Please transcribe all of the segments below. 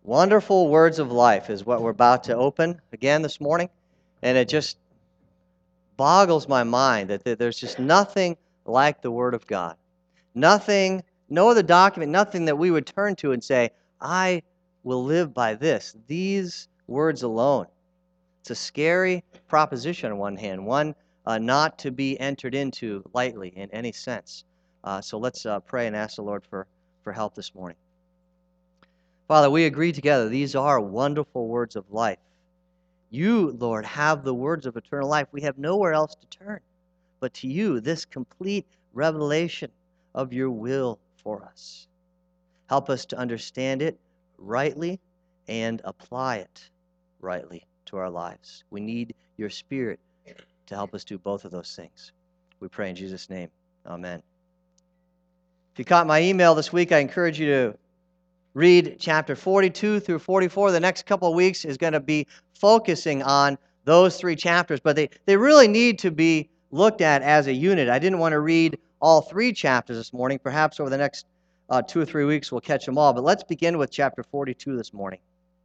Wonderful Words of Life is what we're about to open again this morning. And it just boggles my mind that there's just nothing like the Word of God. Nothing, no other document, nothing that we would turn to and say, I will live by this. These words alone. It's a scary proposition on one hand, one not to be entered into lightly in any sense. So let's pray and ask the Lord for help this morning. Father, we agree together. These are wonderful words of life. You, Lord, have the words of eternal life. We have nowhere else to turn but to you, this complete revelation of your will for us. Help us to understand it rightly and apply it rightly to our lives. We need your Spirit to help us do both of those things. We pray in Jesus' name. Amen. If you caught my email this week, I encourage you to read chapter 42 through 44. The next couple of weeks is going to be focusing on those three chapters, but they really need to be looked at as a unit. I didn't want to read all three chapters this morning. Perhaps over the next 2 or 3 weeks we'll catch them all, but let's begin with chapter 42 this morning.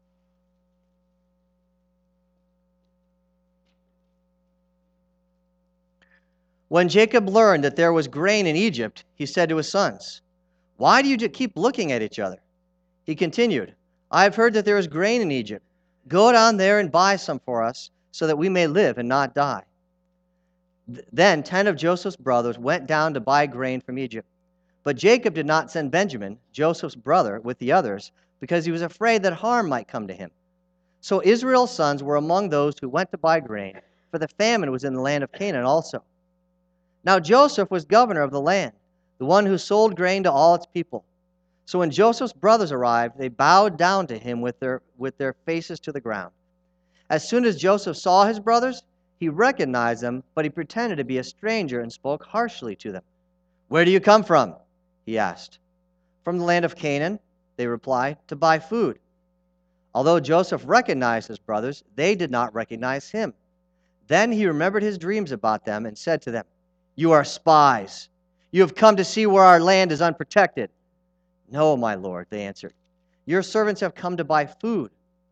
When Jacob learned that there was grain in Egypt, he said to his sons, "Why do you keep looking at each other?" He continued, "I have heard that there is grain in Egypt. Go down there and buy some for us, so that we may live and not die." Then 10 of Joseph's brothers went down to buy grain from Egypt. But Jacob did not send Benjamin, Joseph's brother, with the others, because he was afraid that harm might come to him. So Israel's sons were among those who went to buy grain, for the famine was in the land of Canaan also. Now Joseph was governor of the land, the one who sold grain to all its people. So when Joseph's brothers arrived, they bowed down to him with their faces to the ground. As soon as Joseph saw his brothers, he recognized them, but he pretended to be a stranger and spoke harshly to them. "Where do you come from?" he asked. "From the land of Canaan," they replied, "to buy food." Although Joseph recognized his brothers, they did not recognize him. Then he remembered his dreams about them and said to them, "You are spies. You have come to see where our land is unprotected." "No, my lord," they answered. "Your servants have come to buy food.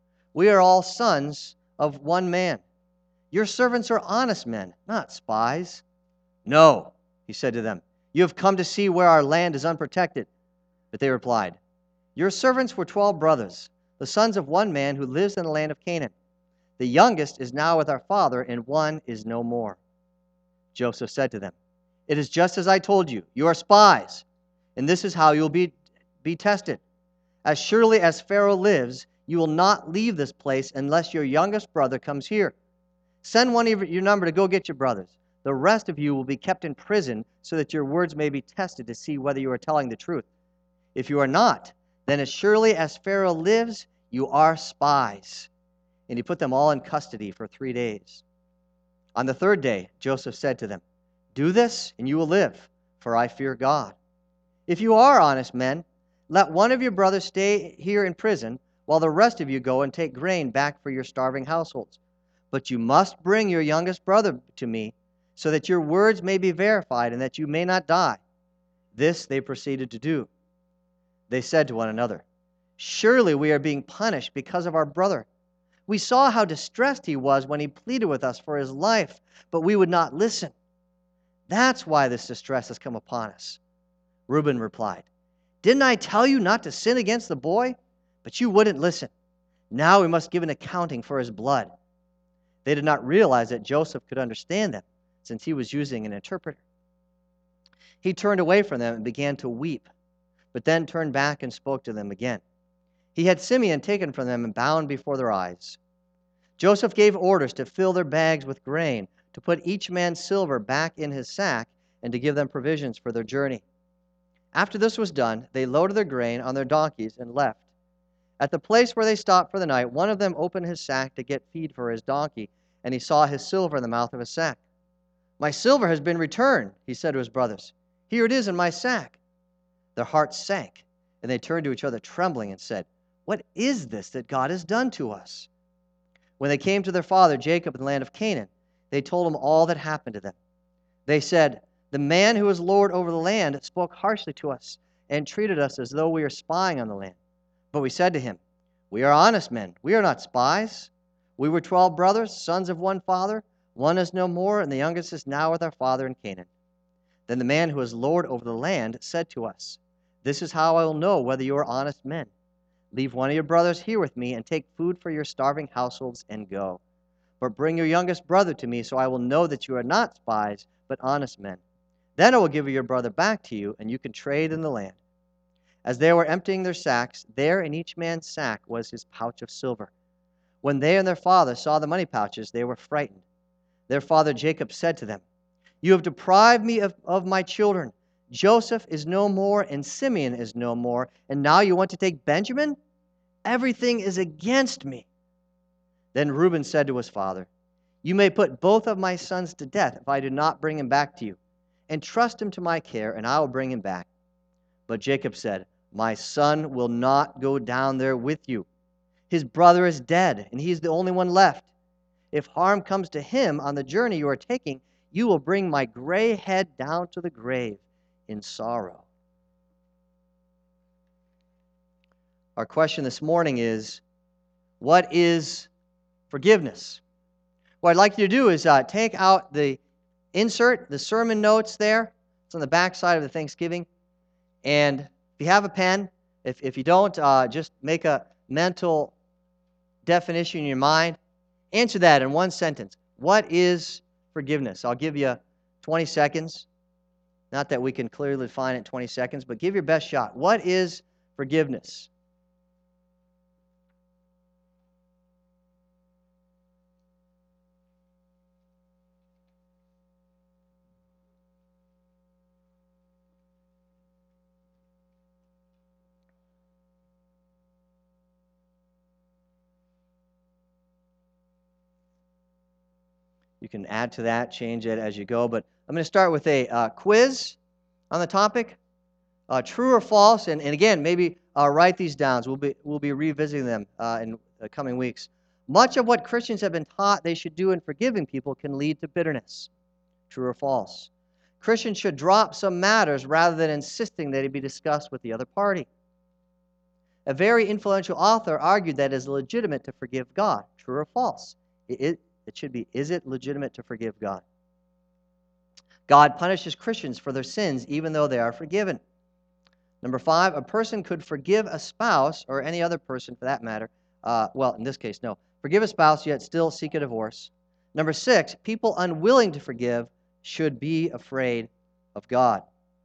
We are all sons of one man. Your servants are honest men, not spies." "No," he said to them, "you have come to see where our land is unprotected." But they replied, "Your servants were 12 brothers, the sons of one man who lives in the land of Canaan. The youngest is now with our father, and one is no more." Joseph said to them, "It is just as I told you. You are spies, and this is how you will be tested. As surely as Pharaoh lives, you will not leave this place unless your youngest brother comes here. Send one of your number to go get your brothers. The rest of you will be kept in prison so that your words may be tested to see whether you are telling the truth. If you are not, then as surely as Pharaoh lives, you are spies." And he put them all in custody for 3 days. On the third day, Joseph said to them, "Do this, and you will live, for I fear God. If you are honest men, let one of your brothers stay here in prison, while the rest of you go and take grain back for your starving households. But you must bring your youngest brother to me, so that your words may be verified and that you may not die." This they proceeded to do. They said to one another, "Surely we are being punished because of our brother. We saw how distressed he was when he pleaded with us for his life, but we would not listen. That's why this distress has come upon us." Reuben replied, "Didn't I tell you not to sin against the boy? But you wouldn't listen. Now we must give an accounting for his blood." They did not realize that Joseph could understand them, since he was using an interpreter. He turned away from them and began to weep, but then turned back and spoke to them again. He had Simeon taken from them and bound before their eyes. Joseph gave orders to fill their bags with grain, to put each man's silver back in his sack, and to give them provisions for their journey. After this was done, they loaded their grain on their donkeys and left. At the place where they stopped for the night, one of them opened his sack to get feed for his donkey, and he saw his silver in the mouth of his sack. "My silver has been returned," he said to his brothers. "Here it is in my sack." Their hearts sank, and they turned to each other trembling and said, "What is this that God has done to us?" When they came to their father Jacob in the land of Canaan, they told him all that happened to them. They said, "The man who is lord over the land spoke harshly to us and treated us as though we were spying on the land. But we said to him, We are honest men. We are not spies. We were 12 brothers, sons of one father. One is no more, and the youngest is now with our father in Canaan. Then the man who was Lord over the land said to us, This is how I will know whether you are honest men. Leave one of your brothers here with me, and take food for your starving households, and go. But bring your youngest brother to me, so I will know that you are not spies, but honest men. Then I will give your brother back to you, and you can trade in the land. As they were emptying their sacks, there in each man's sack was his pouch of silver. When they and their father saw the money pouches, they were frightened. Their father Jacob said to them, You have deprived me of my children. Joseph is no more, and Simeon is no more, and now you want to take Benjamin? Everything is against me. Then Reuben said to his father, You may put both of my sons to death if I do not bring him back to you. Entrust him to my care, and I will bring him back. But Jacob said, My son will not go down there with you. His brother is dead, and he is the only one left. If harm comes to him on the journey you are taking, you will bring my gray head down to the grave in sorrow. Our question this morning is, what is forgiveness? What I'd like you to do is take out the insert, the sermon notes there. It's on the back side of the Thanksgiving. And if you have a pen, if you don't, just make a mental definition in your mind. Answer that in one sentence. What is forgiveness? I'll give you 20 seconds. Not that we can clearly define it in 20 seconds, but give your best shot. What is forgiveness? You can add to that, change it as you go. But I'm going to start with a quiz on the topic. True or false? And again, maybe write these down. We'll be revisiting them in the coming weeks. Much of what Christians have been taught they should do in forgiving people can lead to bitterness. True or false? Christians should drop some matters rather than insisting that it be discussed with the other party. A very influential author argued that it is legitimate to forgive God. True or false? It should be, is it legitimate to forgive God? God punishes Christians for their sins even though they are forgiven. Number 5, a person could forgive a spouse or any other person for that matter. Well, in this case, no. Forgive a spouse yet still seek a divorce. Number 6, people unwilling to forgive should be afraid of God.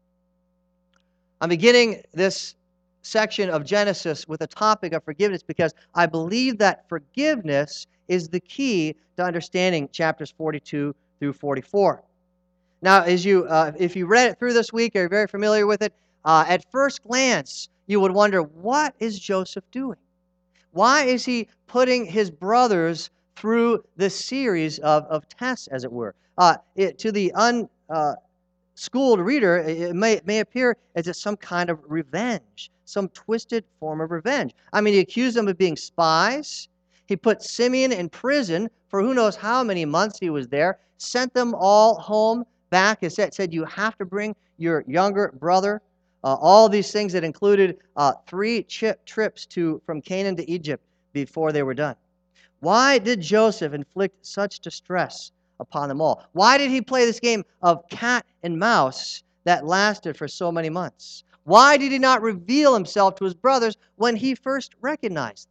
I'm beginning this section of Genesis with a topic of forgiveness because I believe that forgiveness is the key to understanding chapters 42 through 44. Now, if you read it through this week, or you're very familiar with it, at first glance, you would wonder, what is Joseph doing? Why is he putting his brothers through this series of tests, as it were? To the unschooled reader, it may appear as if some kind of revenge, some twisted form of revenge. I mean, he accused them of being spies. He put Simeon in prison for who knows how many months he was there, sent them all home back, and said, you have to bring your younger brother. All these things that included 3 trips from Canaan to Egypt before they were done. Why did Joseph inflict such distress upon them all? Why did he play this game of cat and mouse that lasted for so many months? Why did he not reveal himself to his brothers when he first recognized them?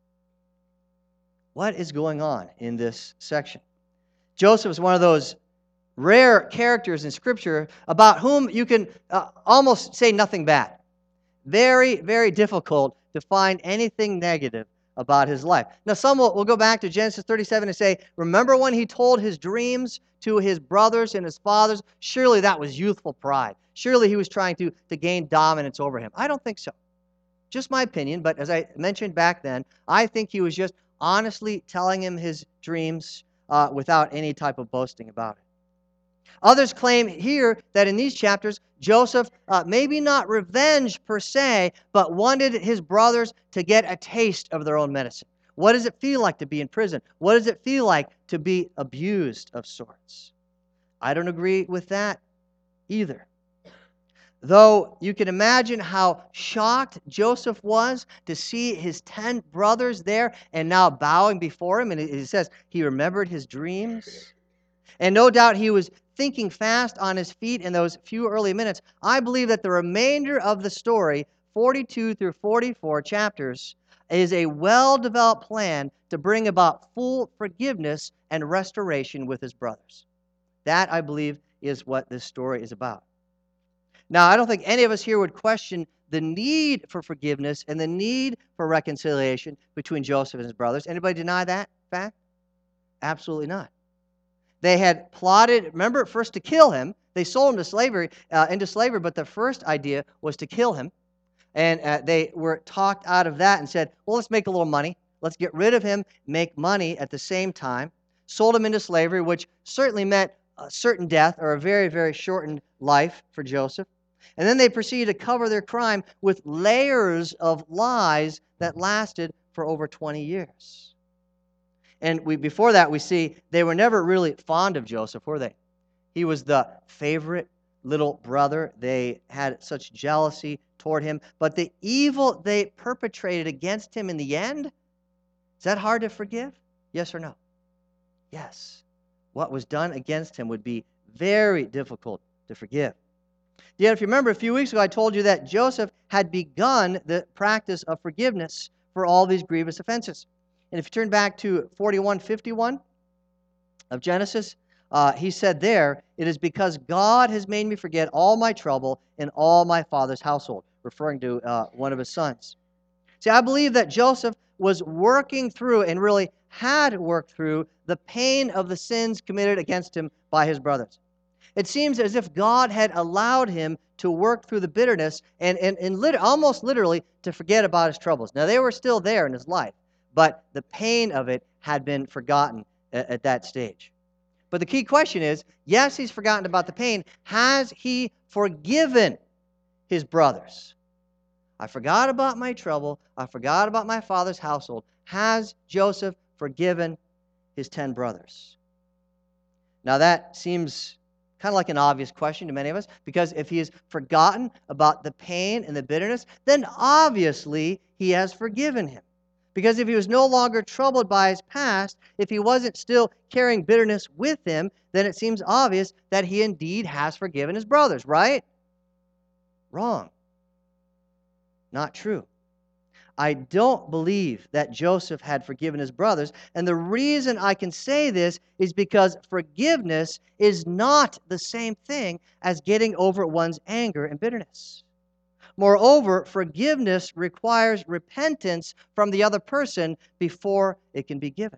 What is going on in this section? Joseph is one of those rare characters in Scripture about whom you can almost say nothing bad. Very, very difficult to find anything negative about his life. Now, some will go back to Genesis 37 and say, remember when he told his dreams to his brothers and his fathers? Surely that was youthful pride. Surely he was trying to gain dominance over him. I don't think so. Just my opinion, but as I mentioned back then, I think he was just honestly telling him his dreams without any type of boasting about it. Others claim here that in these chapters, Joseph, maybe not revenge per se, but wanted his brothers to get a taste of their own medicine. What does it feel like to be in prison? What does it feel like to be abused of sorts? I don't agree with that either. Though you can imagine how shocked Joseph was to see his 10 brothers there and now bowing before him. And it says he remembered his dreams. And no doubt he was thinking fast on his feet in those few early minutes. I believe that the remainder of the story, 42 through 44 chapters, is a well-developed plan to bring about full forgiveness and restoration with his brothers. That, I believe, is what this story is about. Now, I don't think any of us here would question the need for forgiveness and the need for reconciliation between Joseph and his brothers. Anybody deny that fact? Absolutely not. They had plotted, remember, first to kill him. They sold him to slavery, but the first idea was to kill him. And they were talked out of that and said, well, let's make a little money. Let's get rid of him, make money at the same time. Sold him into slavery, which certainly meant a certain death or a very, very shortened life for Joseph. And then they proceeded to cover their crime with layers of lies that lasted for over 20 years. And before that, we see they were never really fond of Joseph, were they? He was the favorite little brother. They had such jealousy toward him. But the evil they perpetrated against him in the end, is that hard to forgive? Yes or no? Yes. What was done against him would be very difficult to forgive. Yet, if you remember, a few weeks ago, I told you that Joseph had begun the practice of forgiveness for all these grievous offenses. And if you turn back to 41:51 of Genesis, he said there, it is because God has made me forget all my trouble in all my father's household, referring to one of his sons. See, I believe that Joseph was working through and really had worked through the pain of the sins committed against him by his brothers. It seems as if God had allowed him to work through the bitterness and almost literally to forget about his troubles. Now, they were still there in his life, but the pain of it had been forgotten at that stage. But the key question is, yes, he's forgotten about the pain. Has he forgiven his brothers? I forgot about my trouble. I forgot about my father's household. Has Joseph forgiven his 10 brothers? Now, that seems kind of like an obvious question to many of us, because if he has forgotten about the pain and the bitterness, then obviously he has forgiven him. Because if he was no longer troubled by his past, if he wasn't still carrying bitterness with him, then it seems obvious that he indeed has forgiven his brothers, right? Wrong. Not true. I don't believe that Joseph had forgiven his brothers, and the reason I can say this is because forgiveness is not the same thing as getting over one's anger and bitterness. Moreover, forgiveness requires repentance from the other person before it can be given.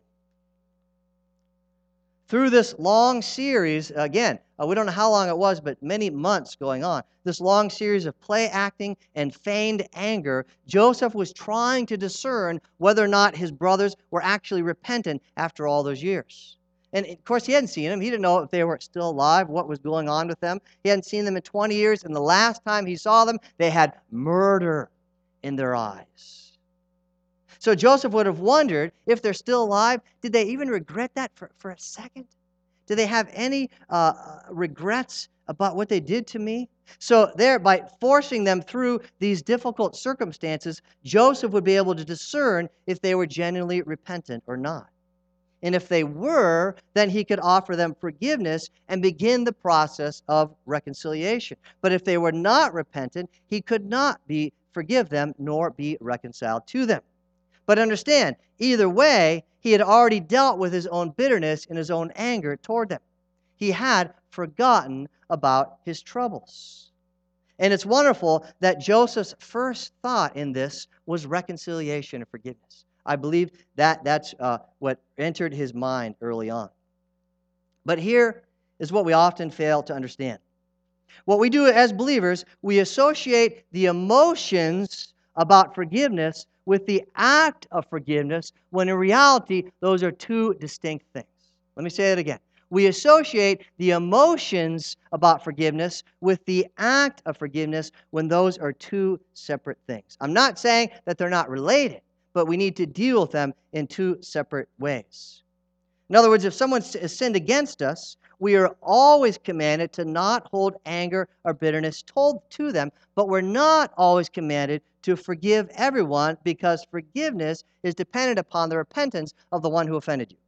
Through this long series, again, we don't know how long it was, but many months going on, this long series of play acting and feigned anger, Joseph was trying to discern whether or not his brothers were actually repentant after all those years. And of course, he hadn't seen them. He didn't know if they were still alive, what was going on with them. He hadn't seen them in 20 years, and the last time he saw them, they had murder in their eyes. So Joseph would have wondered, if they're still alive, did they even regret that for a second? Do they have any regrets about what they did to me? So there, by forcing them through these difficult circumstances, Joseph would be able to discern if they were genuinely repentant or not. And if they were, then he could offer them forgiveness and begin the process of reconciliation. But if they were not repentant, he could not forgive them nor be reconciled to them. But understand, either way, he had already dealt with his own bitterness and his own anger toward them. He had forgotten about his troubles. And it's wonderful that Joseph's first thought in this was reconciliation and forgiveness. I believe that's what entered his mind early on. But here is what we often fail to understand. What we do as believers, we associate the emotions about forgiveness with the act of forgiveness, when in reality, those are two distinct things. Let me say that again. We associate the emotions about forgiveness with the act of forgiveness when those are two separate things. I'm not saying that they're not related, but we need to deal with them in two separate ways. In other words, if someone has sinned against us, we are always commanded to not hold anger or bitterness told to them, but we're not always commanded to forgive everyone because forgiveness is dependent upon the repentance of the one who offended you.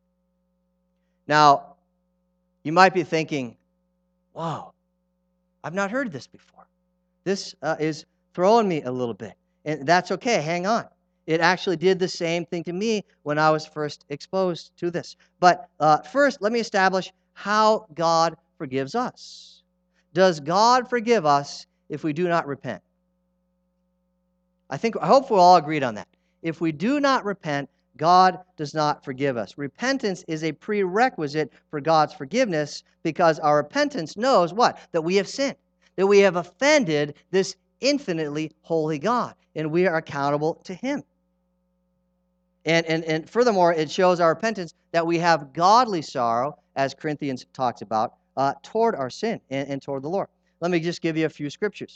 Now, you might be thinking, wow, I've not heard this before. This is throwing me a little bit. And that's okay. Hang on. It actually did the same thing to me when I was first exposed to this. But first, let me establish how God forgives us. Does God forgive us if we do not repent? I hope we're all agreed on that. If we do not repent, God does not forgive us. Repentance is a prerequisite for God's forgiveness because our repentance knows what? That we have sinned, that we have offended this infinitely holy God, and we are accountable to Him. And furthermore, it shows our repentance that we have godly sorrow, as Corinthians talks about, toward our sin and toward the Lord. Let me just give you a few scriptures.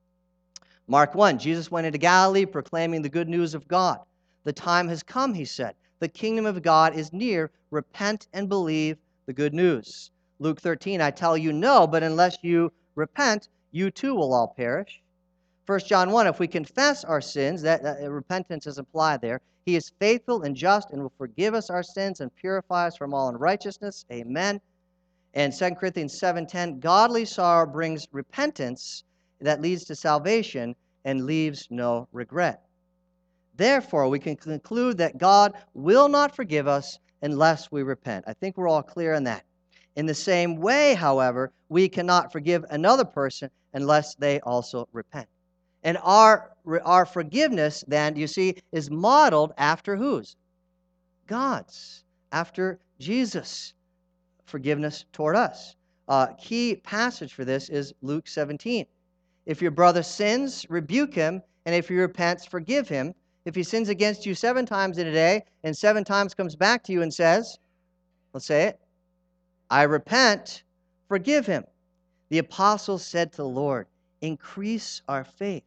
Mark 1, Jesus went into Galilee proclaiming the good news of God. The time has come, he said. The kingdom of God is near. Repent and believe the good news. Luke 13, I tell you no, but unless you repent, you too will all perish. 1 John 1, if we confess our sins, that repentance is implied there, He is faithful and just and will forgive us our sins and purify us from all unrighteousness. Amen. And 2 Corinthians 7:10, godly sorrow brings repentance that leads to salvation and leaves no regret. Therefore, we can conclude that God will not forgive us unless we repent. I think we're all clear on that. In the same way, however, we cannot forgive another person unless they also repent. And our forgiveness, then, you see, is modeled after whose? God's. After Jesus' forgiveness toward us. Key passage for this is Luke 17. If your brother sins, rebuke him, and if he repents, forgive him. If he sins against you 7 times in a day, and 7 times comes back to you and says, let's say it, I repent, forgive him. The apostles said to the Lord, increase our faith.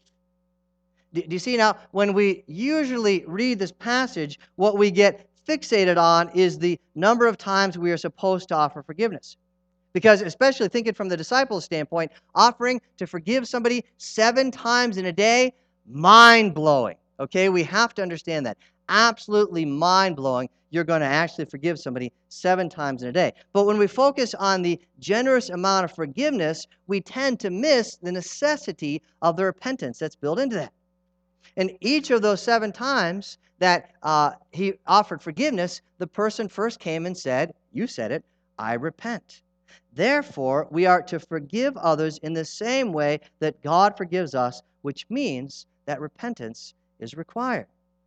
Do you see now, when we usually read this passage, what we get fixated on is the number of times we are supposed to offer forgiveness. Because especially thinking from the disciples' standpoint, offering to forgive somebody 7 times in a day, mind-blowing. Okay, we have to understand that. Absolutely mind-blowing. You're going to actually forgive somebody 7 times in a day. But when we focus on the generous amount of forgiveness, we tend to miss the necessity of the repentance that's built into that. And each of those 7 times that he offered forgiveness, the person first came and said, you said it, I repent. Therefore, we are to forgive others in the same way that God forgives us, which means that repentance is required.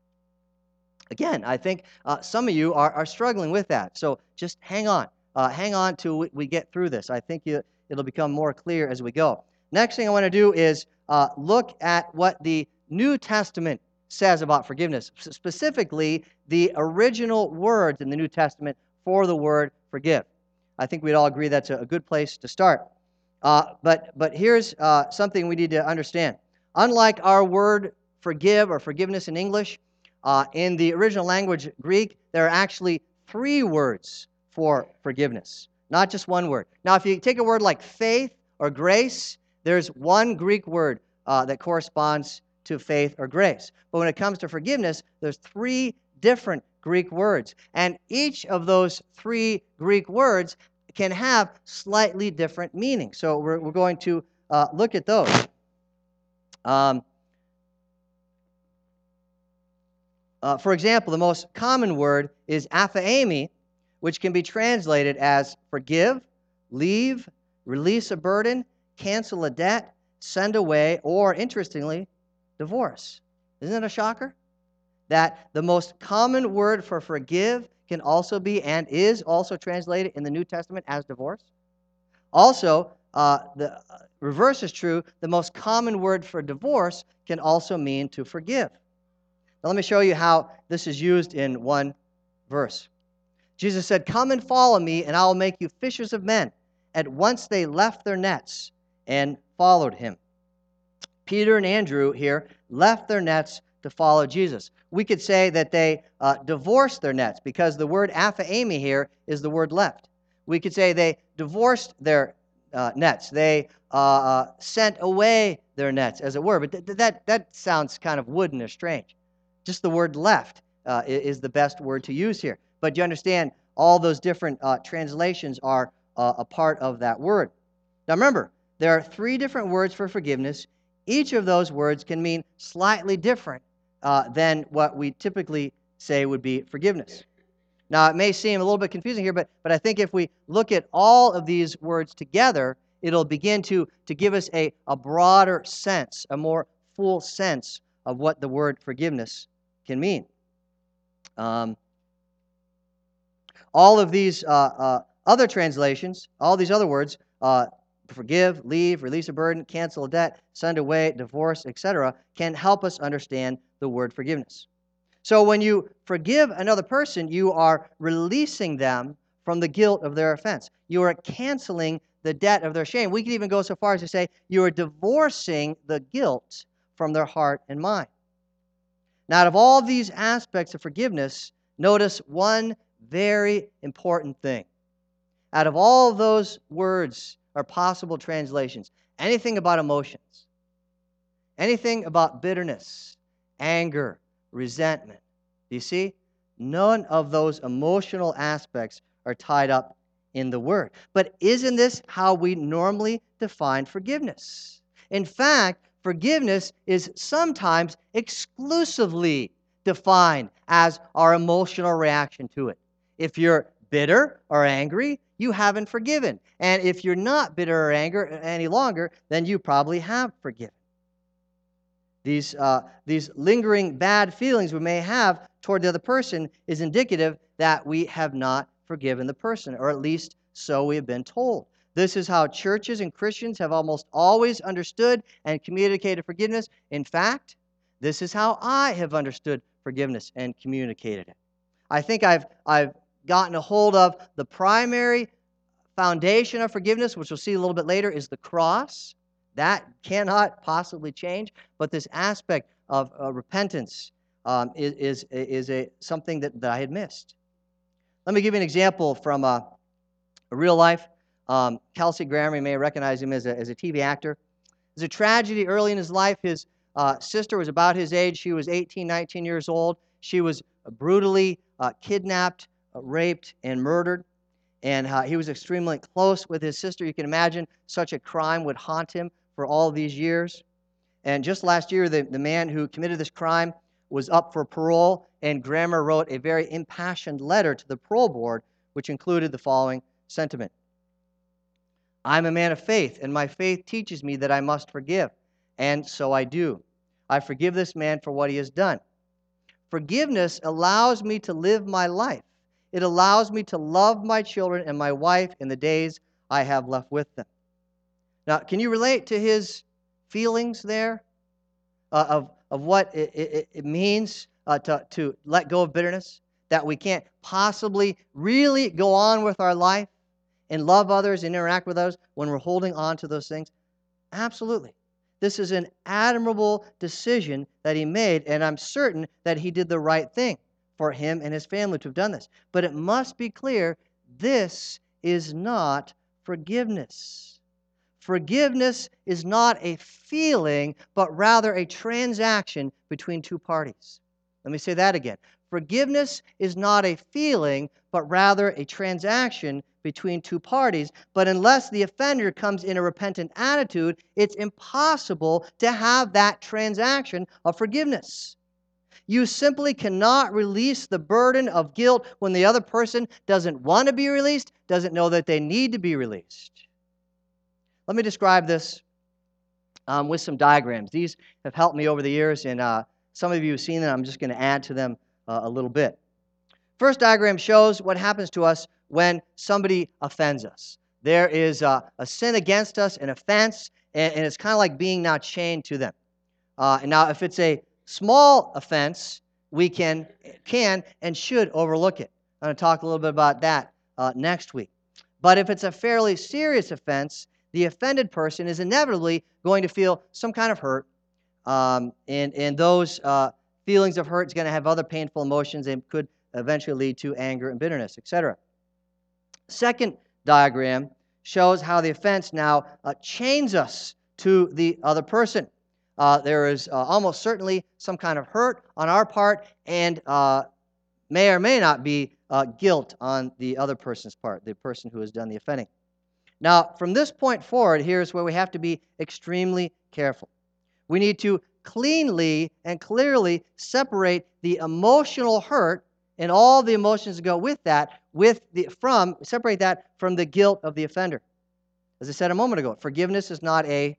Again, I think some of you are struggling with that. So just hang on. Hang on till we get through this. I think it'll become more clear as we go. Next thing I want to do is look at what the New Testament says about forgiveness, specifically the original words in the New Testament for the word forgive. I think we'd all agree that's a good place to start. But here's something we need to understand. Unlike our word forgive or forgiveness in English, in the original language, Greek, there are actually 3 words for forgiveness, not just 1 word. Now, if you take a word like faith or grace, there's 1 Greek word that corresponds to faith or grace. But when it comes to forgiveness, there's 3 different Greek words. And each of those 3 Greek words can have slightly different meanings. So we're going to look at those. For example, the most common word is aphiemi, which can be translated as forgive, leave, release a burden, cancel a debt, send away, or, interestingly, divorce. Isn't it a shocker? That the most common word for forgive can also be and is also translated in the New Testament as divorce. Also, the reverse is true. The most common word for divorce can also mean to forgive. Now, let me show you how this is used in one verse. Jesus said, come and follow me, and I will make you fishers of men. At once they left their nets and followed him. Peter and Andrew here left their nets to follow Jesus. We could say that they divorced their nets, because the word aphaemi here is the word left. We could say they divorced their nets. They sent away their nets, as it were. But that sounds kind of wooden or strange. Just the word left is the best word to use here. But you understand, all those different translations are a part of that word. Now remember, there are 3 different words for forgiveness. Each of those words can mean slightly different than what we typically say would be forgiveness. Now, it may seem a little bit confusing here, but I think if we look at all of these words together, it'll begin to give us a broader sense, a more full sense of what the word forgiveness can mean. All of these other translations, all these other words, forgive, leave, release a burden, cancel a debt, send away, divorce, etc., can help us understand the word forgiveness. So when you forgive another person, you are releasing them from the guilt of their offense. You are canceling the debt of their shame. We can even go so far as to say you are divorcing the guilt from their heart and mind. Now, out of all these aspects of forgiveness, notice one very important thing. Out of all those words or possible translations, anything about emotions, anything about bitterness, anger, resentment, do you see? None of those emotional aspects are tied up in the word. But isn't this how we normally define forgiveness? In fact, forgiveness is sometimes exclusively defined as our emotional reaction to it. If you're bitter or angry, you haven't forgiven. And if you're not bitter or angry any longer, then you probably have forgiven. These lingering bad feelings we may have toward the other person is indicative that we have not forgiven the person, or at least so we have been told. This is how churches and Christians have almost always understood and communicated forgiveness. In fact, this is how I have understood forgiveness and communicated it. I think I've gotten a hold of the primary foundation of forgiveness, which we'll see a little bit later, is the cross. That cannot possibly change, but this aspect of repentance is something that I had missed. Let me give you an example from real life. Kelsey Grammer, you may recognize him as a TV actor. There's a tragedy early in his life. His sister was about his age. She was 18, 19 years old. She was brutally kidnapped, raped, and murdered. And he was extremely close with his sister. You can imagine such a crime would haunt him for all these years. And just last year, the man who committed this crime was up for parole, and Grammer wrote a very impassioned letter to the parole board, which included the following sentiment. I'm a man of faith, and my faith teaches me that I must forgive, and so I do. I forgive this man for what he has done. Forgiveness allows me to live my life. It allows me to love my children and my wife in the days I have left with them. Now, can you relate to his feelings there of what it means to let go of bitterness? That we can't possibly really go on with our life and love others and interact with others when we're holding on to those things? Absolutely. This is an admirable decision that he made, and I'm certain that he did the right thing for him and his family to have done this. But it must be clear, this is not forgiveness. Forgiveness is not a feeling, but rather a transaction between two parties. Let me say that again. Forgiveness is not a feeling, but rather a transaction between two parties. But unless the offender comes in a repentant attitude, it's impossible to have that transaction of forgiveness. You simply cannot release the burden of guilt when the other person doesn't want to be released, doesn't know that they need to be released. Let me describe this with some diagrams. These have helped me over the years, and some of you have seen them. I'm just going to add to them a little bit. First diagram shows what happens to us when somebody offends us. There is a sin against us, an offense, and it's kind of like being now chained to them. And now, if it's a small offense, we can and should overlook it. I'm going to talk a little bit about that next week. But if it's a fairly serious offense, the offended person is inevitably going to feel some kind of hurt, and those feelings of hurt is going to have other painful emotions and could eventually lead to anger and bitterness, etc. Second diagram shows how the offense now chains us to the other person. There is almost certainly some kind of hurt on our part, and may or may not be guilt on the other person's part, the person who has done the offending. Now, from this point forward, here's where we have to be extremely careful. We need to cleanly and clearly separate the emotional hurt and all the emotions that go with that, separate that from the guilt of the offender. As I said a moment ago, forgiveness is not a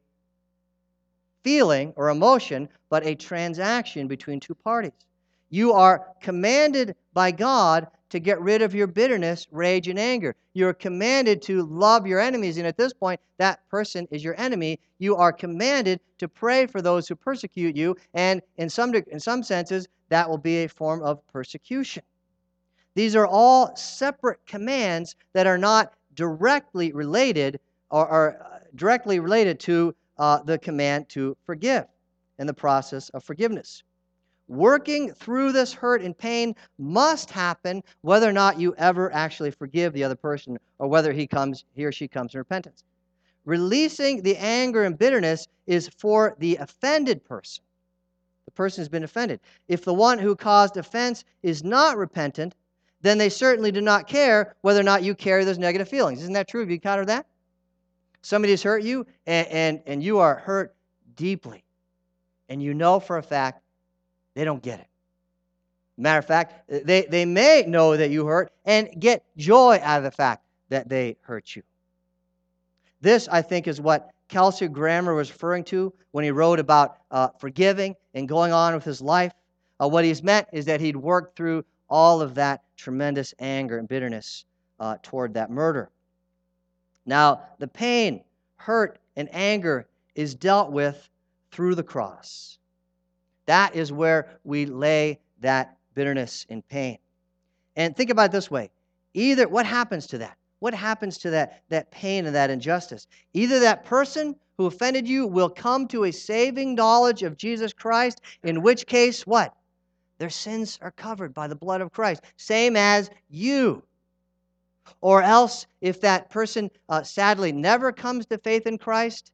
feeling or emotion, but a transaction between two parties. You are commanded by God to get rid of your bitterness, rage, and anger. You're commanded to love your enemies, and at this point, that person is your enemy. You are commanded to pray for those who persecute you, and in some senses, that will be a form of persecution. These are all separate commands that are not directly related directly related to the command to forgive and the process of forgiveness. Working through this hurt and pain must happen whether or not you ever actually forgive the other person or whether he or she comes in repentance. Releasing the anger and bitterness is for the offended person. The person has been offended. If the one who caused offense is not repentant, then they certainly do not care whether or not you carry those negative feelings. Isn't that true? Have you encountered that? Somebody has hurt you, and you are hurt deeply. And you know for a fact they don't get it. Matter of fact, they may know that you hurt and get joy out of the fact that they hurt you. This, I think, is what Kelsey Grammer was referring to when he wrote about forgiving and going on with his life. What he's meant is that he'd worked through all of that tremendous anger and bitterness toward that murder. Now, the pain, hurt, and anger is dealt with through the cross. That is where we lay that bitterness and pain. And think about it this way. Either what happens to that? What happens to that pain and that injustice? Either that person who offended you will come to a saving knowledge of Jesus Christ, in which case, what? Their sins are covered by the blood of Christ, same as you. Or else, if that person sadly never comes to faith in Christ,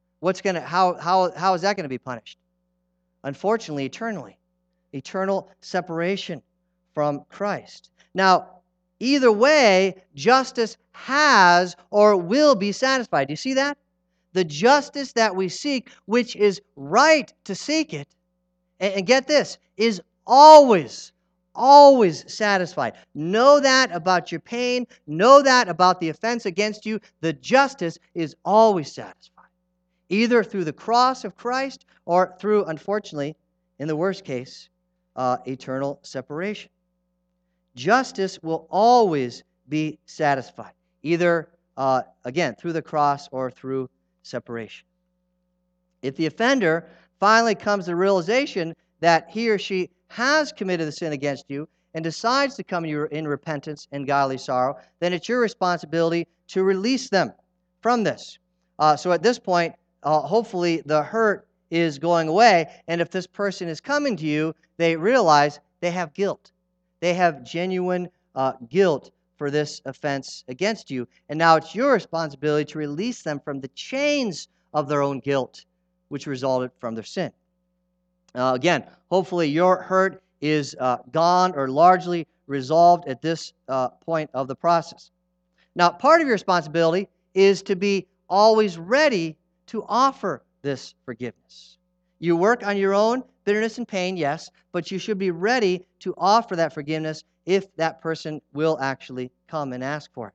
how is that going to be punished? Unfortunately, eternally. Eternal separation from Christ. Now, either way, justice has or will be satisfied. Do you see that? The justice that we seek, which is right to seek it, and get this, is always satisfied. Know that about your pain. Know that about the offense against you. The justice is always satisfied, either through the cross of Christ or through, unfortunately, in the worst case, eternal separation. Justice will always be satisfied, either, again, through the cross or through separation. If the offender finally comes to the realization that he or she has committed the sin against you and decides to come to you in repentance and godly sorrow, then it's your responsibility to release them from this. So at this point, hopefully the hurt is going away, and if this person is coming to you, they realize they have guilt. They have genuine guilt for this offense against you, and now it's your responsibility to release them from the chains of their own guilt, which resulted from their sin. Again, hopefully your hurt is gone or largely resolved at this point of the process. Now, part of your responsibility is to be always ready to offer this forgiveness. You work on your own bitterness and pain, yes, but you should be ready to offer that forgiveness if that person will actually come and ask for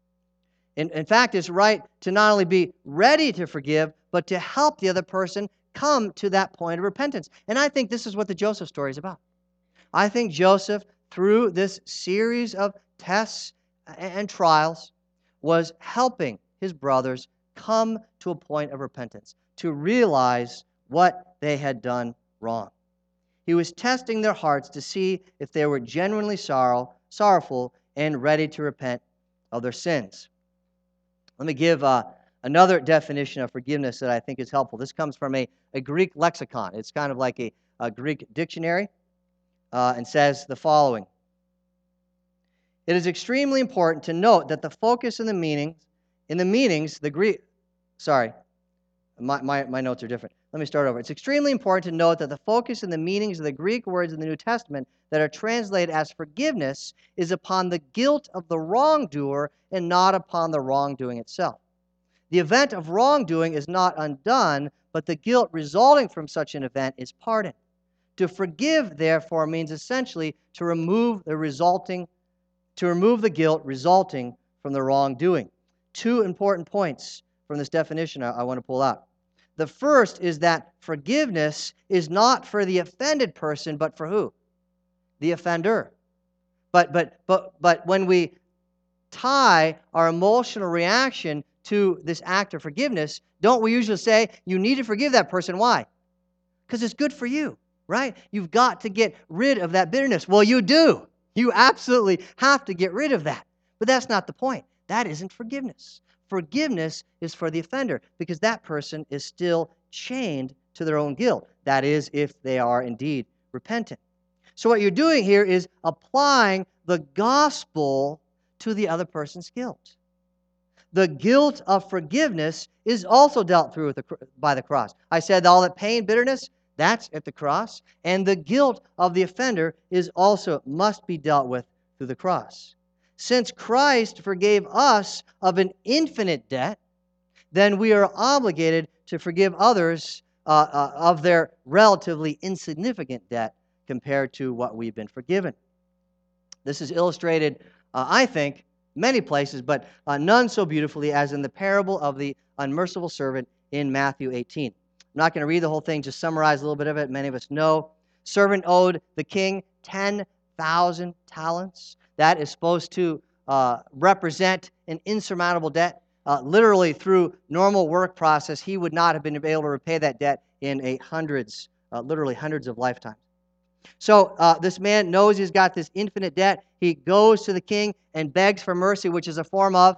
it. In fact, it's right to not only be ready to forgive, but to help the other person come to that point of repentance. And I think this is what the Joseph story is about. I think Joseph, through this series of tests and trials, was helping his brothers come to a point of repentance, to realize what they had done wrong. He was testing their hearts to see if they were genuinely sorrowful and ready to repent of their sins. Let me give another definition of forgiveness that I think is helpful. This comes from a Greek lexicon. It's kind of like a Greek dictionary. and says the following. It is extremely important to note that the focus in the meanings, the Greek, sorry, my notes are different. Let me start over. It's extremely important to note that the focus in the meanings of the Greek words in the New Testament that are translated as forgiveness is upon the guilt of the wrongdoer and not upon the wrongdoing itself. The event of wrongdoing is not undone, but the guilt resulting from such an event is pardoned. To forgive, therefore, means essentially to remove the guilt resulting from the wrongdoing. Two important points from this definition I want to pull out. The first is that forgiveness is not for the offended person, but for who? The offender. But when we tie our emotional reaction to this act of forgiveness, don't we usually say, you need to forgive that person? Why? Because it's good for you, right? You've got to get rid of that bitterness. Well, you do. You absolutely have to get rid of that. But that's not the point. That isn't forgiveness. Forgiveness is for the offender because that person is still chained to their own guilt. That is, if they are indeed repentant. So what you're doing here is applying the gospel to the other person's guilt. The guilt of forgiveness is also dealt through by the cross. I said all that pain, bitterness, that's at the cross. And the guilt of the offender must be dealt with through the cross. Since Christ forgave us of an infinite debt, then we are obligated to forgive others of their relatively insignificant debt compared to what we've been forgiven. This is illustrated, I think, many places, but none so beautifully as in the parable of the unmerciful servant in Matthew 18. I'm not going to read the whole thing, just summarize a little bit of it. Many of us know. Servant owed the king 10,000 talents. That is supposed to represent an insurmountable debt. Literally, through normal work process, he would not have been able to repay that debt in literally hundreds of lifetimes. So this man knows he's got this infinite debt. He goes to the king and begs for mercy, which is a form of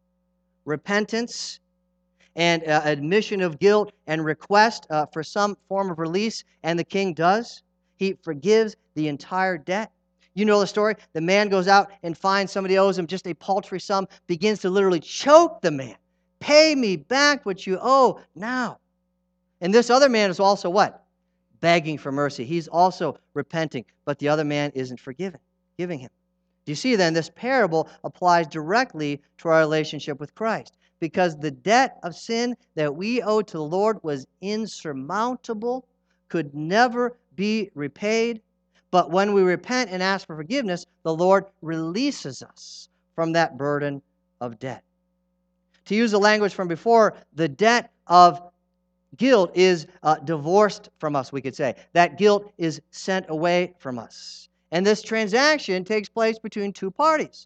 repentance and admission of guilt and request for some form of release. And the king does. He forgives the entire debt. You know the story. The man goes out and finds somebody owes him just a paltry sum, begins to literally choke the man. Pay me back what you owe now. And this other man is also what? Begging for mercy. He's also repenting, but the other man isn't giving him. Do you see then, this parable applies directly to our relationship with Christ, because the debt of sin that we owe to the Lord was insurmountable, could never be repaid. But when we repent and ask for forgiveness, the Lord releases us from that burden of debt. To use the language from before, the debt of guilt is divorced from us, we could say. That guilt is sent away from us. And this transaction takes place between two parties.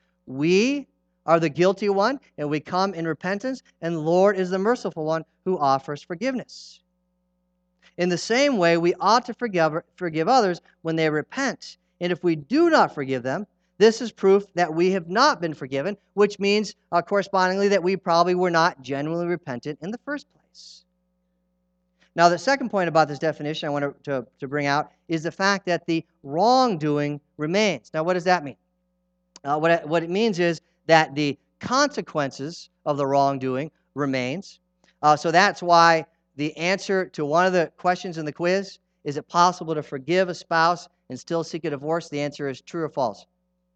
We are the guilty one, and we come in repentance, and the Lord is the merciful one who offers forgiveness. In the same way, we ought to forgive others when they repent. And if we do not forgive them, this is proof that we have not been forgiven, which means, correspondingly, that we probably were not genuinely repentant in the first place. Now, the second point about this definition I want to bring out is the fact that the wrongdoing remains. Now, what does that mean? What it means is that the consequences of the wrongdoing remains. So that's why the answer to one of the questions in the quiz, is it possible to forgive a spouse and still seek a divorce? The answer is true or false?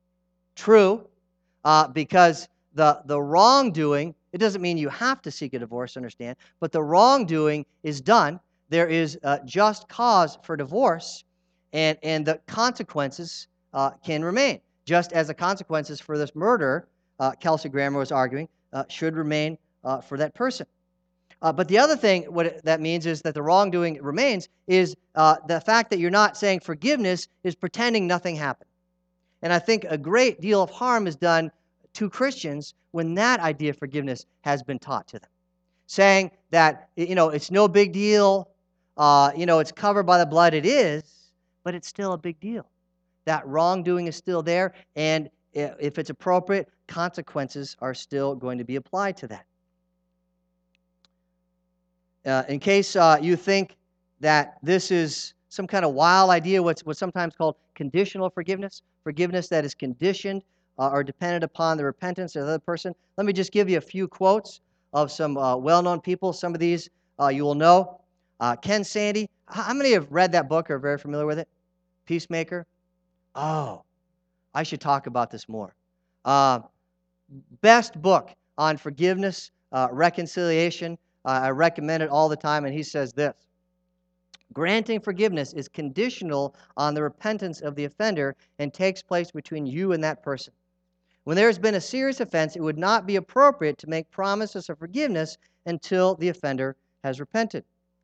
True, because the wrongdoing, it doesn't mean you have to seek a divorce, understand, but the wrongdoing is done. There is just cause for divorce, and the consequences can remain, just as the consequences for this murder, Kelsey Grammer was arguing, should remain for that person. But the other thing, what that means is that the wrongdoing remains is the fact that you're not saying forgiveness is pretending nothing happened. And I think a great deal of harm is done to Christians when that idea of forgiveness has been taught to them. Saying that, it's no big deal, it's covered by the blood. It is, but it's still a big deal. That wrongdoing is still there, and if it's appropriate, consequences are still going to be applied to that. In case you think that this is some kind of wild idea, what's sometimes called conditional forgiveness, forgiveness that is conditioned or dependent upon the repentance of the other person. Let me just give you a few quotes of some well-known people. Some of these you will know. Ken Sande. How many have read that book or are very familiar with it? Peacemaker. Oh, I should talk about this more. Best book on forgiveness, reconciliation. I recommend it all the time, and he says this: granting forgiveness is conditional on the repentance of the offender and takes place between you and that person. When there has been a serious offense, it would not be appropriate to make promises of forgiveness until the offender has repented.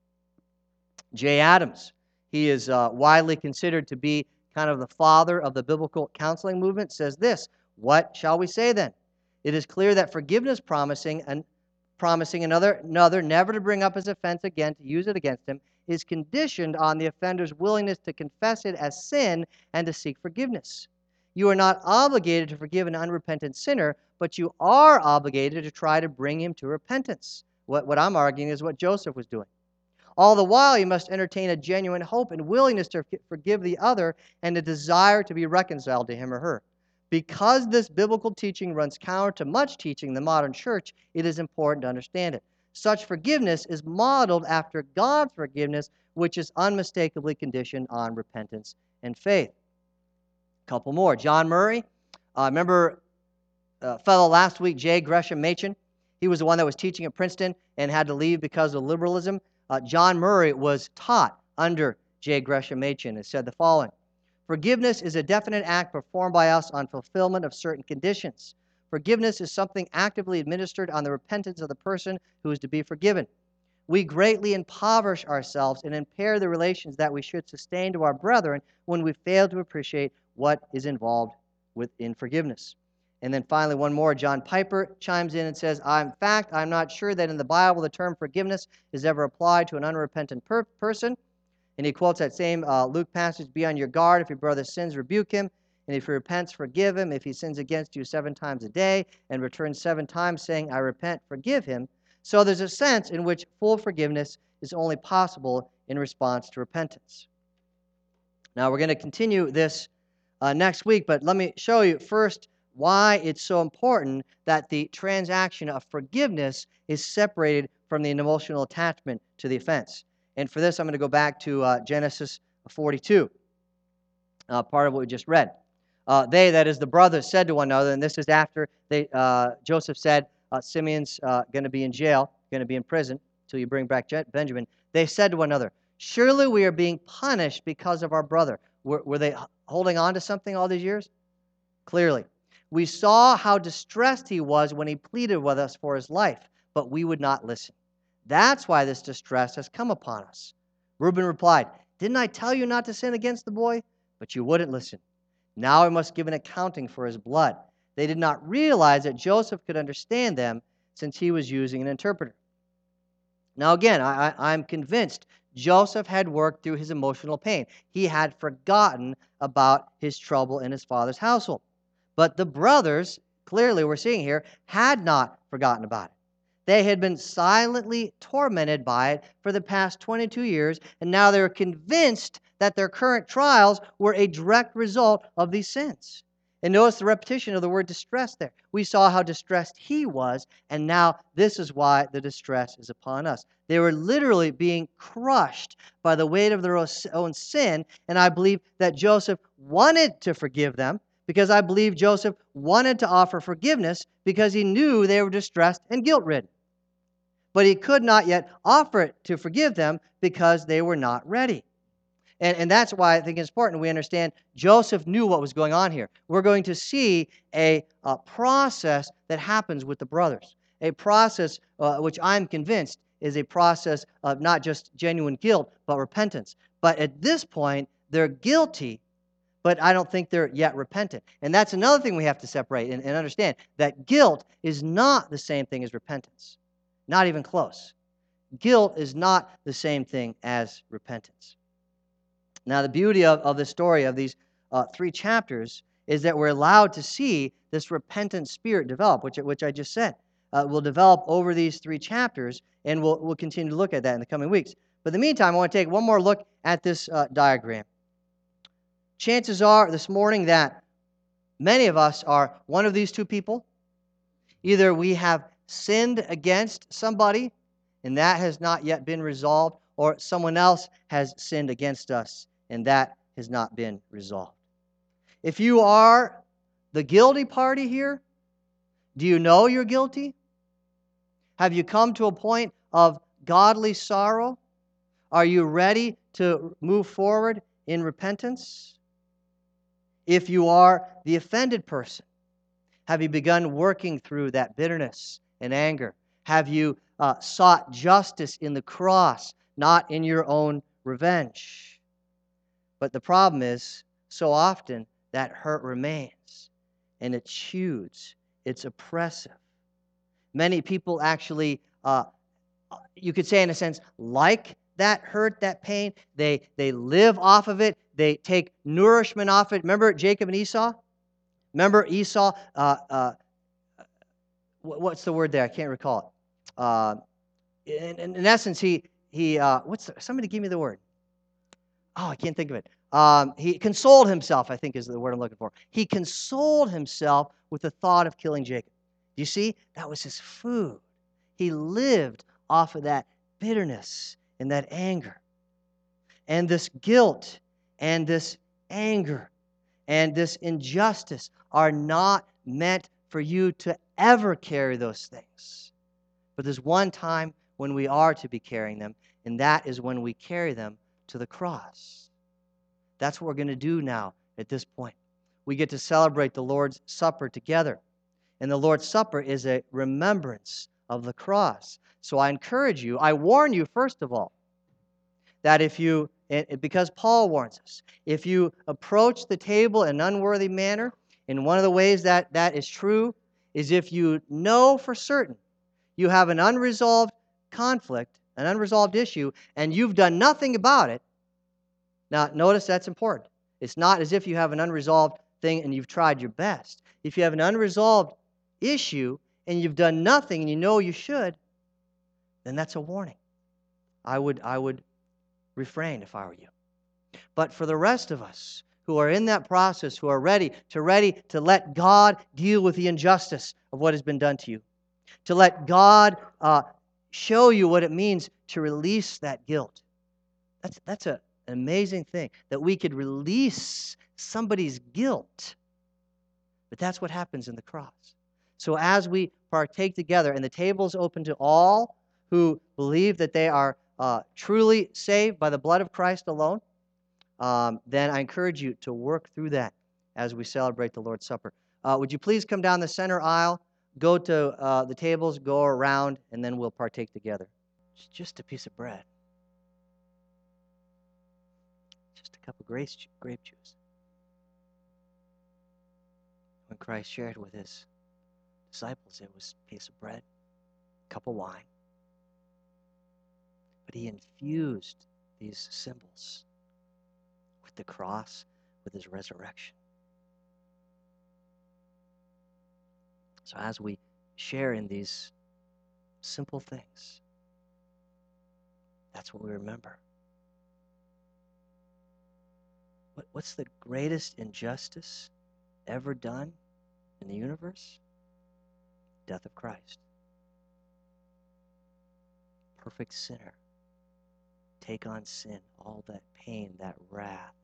Jay Adams, he is widely considered to be kind of the father of the biblical counseling movement, says this: what shall we say then? It is clear that forgiveness promising another never to bring up his offense again, to use it against him, is conditioned on the offender's willingness to confess it as sin and to seek forgiveness. You are not obligated to forgive an unrepentant sinner, but you are obligated to try to bring him to repentance. What I'm arguing is what Joseph was doing. All the while, you must entertain a genuine hope and willingness to forgive the other and a desire to be reconciled to him or her. Because this biblical teaching runs counter to much teaching in the modern church, it is important to understand it. Such forgiveness is modeled after God's forgiveness, which is unmistakably conditioned on repentance and faith. A couple more. John Murray. Remember a fellow last week, J. Gresham Machen? He was the one that was teaching at Princeton and had to leave because of liberalism. John Murray was taught under J. Gresham Machen and said the following: forgiveness is a definite act performed by us on fulfillment of certain conditions. Forgiveness is something actively administered on the repentance of the person who is to be forgiven. We greatly impoverish ourselves and impair the relations that we should sustain to our brethren when we fail to appreciate what is involved in forgiveness. And then finally, one more. John Piper chimes in and says, in fact, I'm not sure that in the Bible the term forgiveness is ever applied to an unrepentant person. And he quotes that same Luke passage, be on your guard. If your brother sins, rebuke him. And if he repents, forgive him. If he sins against you 7 times a day and returns 7 times saying, I repent, forgive him. So there's a sense in which full forgiveness is only possible in response to repentance. Now, we're going to continue this next week, but let me show you first why it's so important that the transaction of forgiveness is separated from the emotional attachment to the offense. And for this, I'm going to go back to Genesis 42, part of what we just read. They, that is the brothers, said to one another, and this is after Joseph said, Simeon's going to be in jail, going to be in prison until you bring back Benjamin. They said to one another, surely we are being punished because of our brother. Were they holding on to something all these years? Clearly. We saw how distressed he was when he pleaded with us for his life, but we would not listen. That's why this distress has come upon us. Reuben replied, didn't I tell you not to sin against the boy? But you wouldn't listen. Now we must give an accounting for his blood. They did not realize that Joseph could understand them since he was using an interpreter. Now again, I'm convinced Joseph had worked through his emotional pain. He had forgotten about his trouble in his father's household. But the brothers, clearly we're seeing here, had not forgotten about it. They had been silently tormented by it for the past 22 years, and now they're convinced that their current trials were a direct result of these sins. And notice the repetition of the word distress there. We saw how distressed he was, and now this is why the distress is upon us. They were literally being crushed by the weight of their own sin, and I believe that Joseph wanted to forgive them, because I believe Joseph wanted to offer forgiveness because he knew they were distressed and guilt-ridden. But he could not yet offer it to forgive them because they were not ready. And that's why I think it's important we understand Joseph knew what was going on here. We're going to see a process that happens with the brothers, a process which I'm convinced is a process of not just genuine guilt, but repentance. But at this point, they're guilty, but I don't think they're yet repentant. And that's another thing we have to separate and understand, that guilt is not the same thing as repentance. Not even close. Guilt is not the same thing as repentance. Now, the beauty of the story of these 3 chapters is that we're allowed to see this repentant spirit develop, which I just said will develop over these 3 chapters, and we'll continue to look at that in the coming weeks. But in the meantime, I want to take one more look at this diagram. Chances are this morning that many of us are one of these two people. Either we have sinned against somebody, and that has not yet been resolved, or someone else has sinned against us, and that has not been resolved. If you are the guilty party here, do you know you're guilty? Have you come to a point of godly sorrow? Are you ready to move forward in repentance? If you are the offended person, have you begun working through that bitterness and anger? Have you sought justice in the cross, not in your own revenge? But the problem is, so often that hurt remains, and it chews, it's oppressive. Many people actually, you could say in a sense, like that hurt, that pain. They live off of it. They take nourishment off it. Remember Jacob and Esau? Remember Esau? What's the word there? I can't recall it. In essence, somebody give me the word. Oh, I can't think of it. He consoled himself, I think is the word I'm looking for. He consoled himself with the thought of killing Jacob. You see, that was his food. He lived off of that bitterness and that anger. And this guilt and this anger and this injustice are not meant for you to ever carry those things. But there's one time when we are to be carrying them, and that is when we carry them to the cross. That's what we're going to do now at this point. We get to celebrate the Lord's Supper together. And the Lord's Supper is a remembrance of the cross. So I encourage you, I warn you, first of all, that because Paul warns us, if you approach the table in an unworthy manner, and one of the ways that is true is if you know for certain you have an unresolved conflict, an unresolved issue, and you've done nothing about it. Now, notice that's important. It's not as if you have an unresolved thing and you've tried your best. If you have an unresolved issue and you've done nothing and you know you should, then that's a warning. I would refrain if I were you. But for the rest of us who are in that process, who are ready to let God deal with the injustice of what has been done to you, to let God show you what it means to release that guilt. That's an amazing thing, that we could release somebody's guilt. But that's what happens in the cross. So as we partake together, and the table is open to all who believe that they are truly saved by the blood of Christ alone, then I encourage you to work through that as we celebrate the Lord's Supper. Would you please come down the center aisle, go to the tables, go around, and then we'll partake together. It's just a piece of bread. Just a cup of grape juice. When Christ shared with his disciples, it was a piece of bread, a cup of wine. But he infused these symbols with the cross, with his resurrection. So as we share in these simple things, that's what we remember. What's the greatest injustice ever done in the universe? Death of Christ. Perfect sinner. Take on sin, all that pain, that wrath.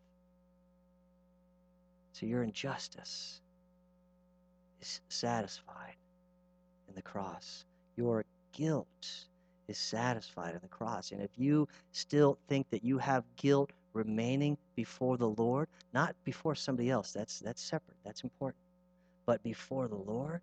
So your injustice is satisfied in the cross. Your guilt is satisfied in the cross. And if you still think that you have guilt remaining before the Lord, not before somebody else, that's separate, that's important, but before the Lord,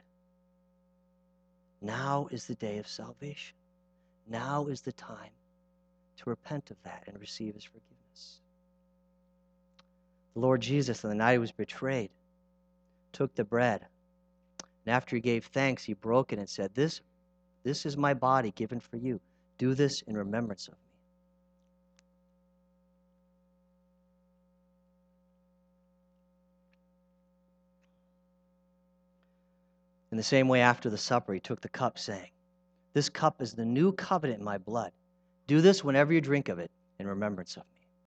now is the day of salvation. Now is the time to repent of that and receive his forgiveness. The Lord Jesus, on the night he was betrayed, took the bread, and after he gave thanks, he broke it and said, This is my body given for you. Do this in remembrance of me. In the same way, after the supper, he took the cup, saying, This cup is the new covenant in my blood. Do this whenever you drink of it in remembrance of me.